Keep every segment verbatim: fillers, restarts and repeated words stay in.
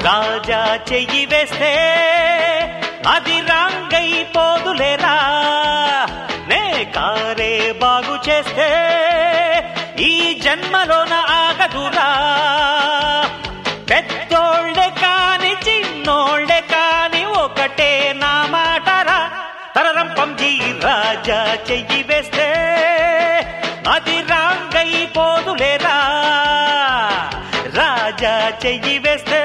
రాజా చెయ్యి వేస్తే అది రాంగైపోదులేరా, నే కారే బాగు చేస్తే ఈ జన్మలోన ఆగదురా. పెద్దోళ్ళే కాని చిన్నోళ్ళే కాని ఒకటే నా మాటరా, తరరం పంజీ రాజా చెయ్యి వేస్తే అది రాంగైపోదులేరా, రాజా చెయ్యి వేస్తే.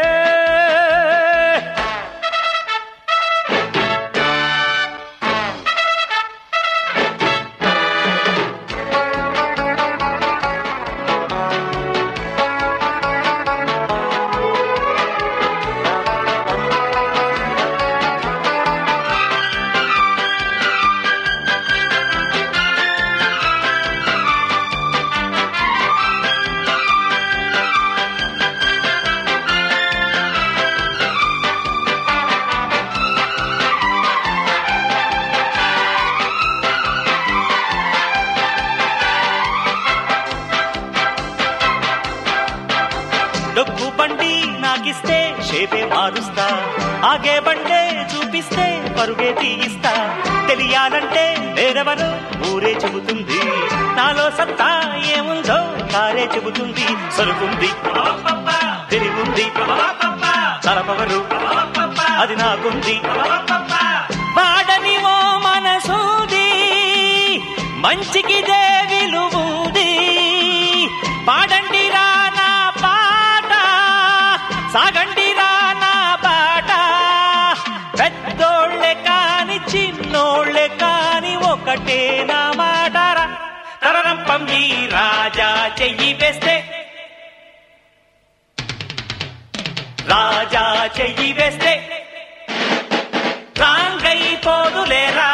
డొక్కు బండి నాకిస్తే షేపే మారుస్తా, ఆగే బండే చూపిస్తే పరుగే తీయిస్తా. తెలియాలంటే వేరెవరో ఊరే చెబుతుంది, నాలో సత్తా ఏముందో కారే చెబుతుంది. సరుకుంది తెలివుంది తలపవరు అది నాకుంది, వాడని ఓ మనసుది మంచికి విలువుంది. పాడండి రా నా పాట, సాగండి రా నా పాట. పెద్దోళ్ళే కాని చిన్నోళ్ళే కాని ఒకటే నా మాటరా, తరరం పంజీ రాజా చెయ్యి వేస్తే, రాజా చెయ్యి వేస్తే రాంగైపోదులేరా,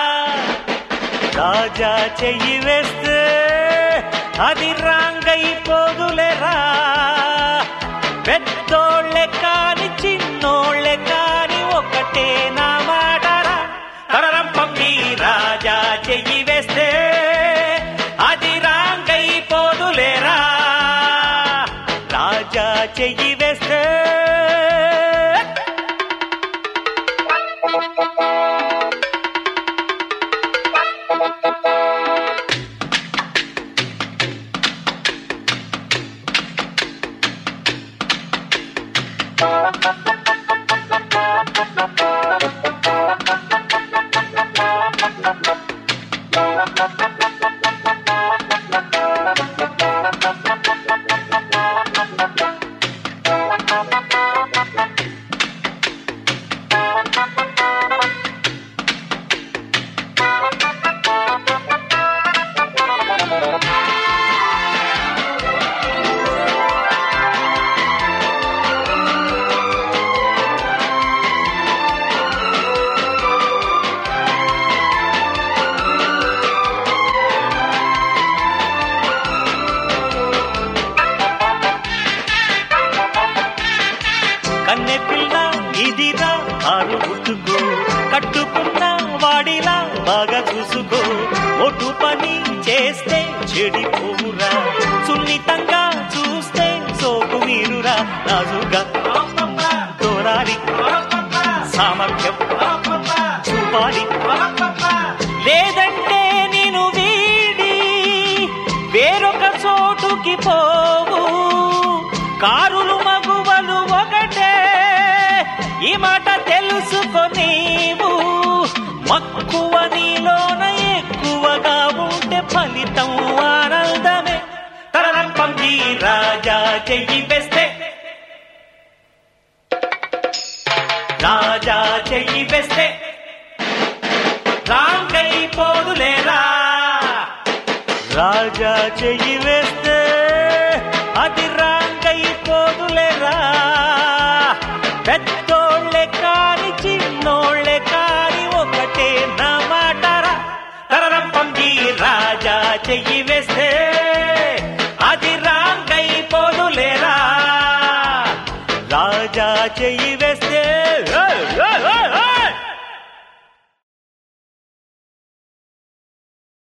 రాజా చెయ్యి వేస్తే అది రాంగైపోదులేరా. పెద్దోళ్ళే కాని చిన్నోళ్ళే కాని ఒకటే నా మాటరా, తరరం పంజీ రాజా చెయ్యి వేస్తే అది రాంగైపోదులేరా, రాజా చెయ్యి వేస్తే. కన్నె పిల్ల ఇదిరా ఆరు గుట్టుకో, కట్టుకున్న వాడిలా బాగా చూసుకో. ఒటు పని చేస్తే చెడిపోవురా, సున్నితంగా చూస్తే సోకు వీరురా. నాజుగా తోరాలి సామర్థ్యం చూపాలి, లేదంటే నేను వీడి వేరొక చోటుకి పోవు. కారులు మగువలు ఒకటే ఈ మాట తెలుసుకో నీవు. మక్కువ నీలోన ఎక్కువగా ఉంటే ఫలితం ఆనందమే, తరరం పంజీ రాజా చెయ్యి వేస్తే, రాజా చెయ్యి వేస్తే రాంగైపోదులేరా, రాజా చెయ్యి వేస్తే అది రాంగైపోదులేరా. పెద్దోళ్ళే కాని చిన్నోళ్ళే కాని ఒకటే నా మాటరా, తరరం పంజీ రాజా చెయ్యి వేస్తే అది రాంగైపోదులేరా, రాజా చెయ్యి వేస్తే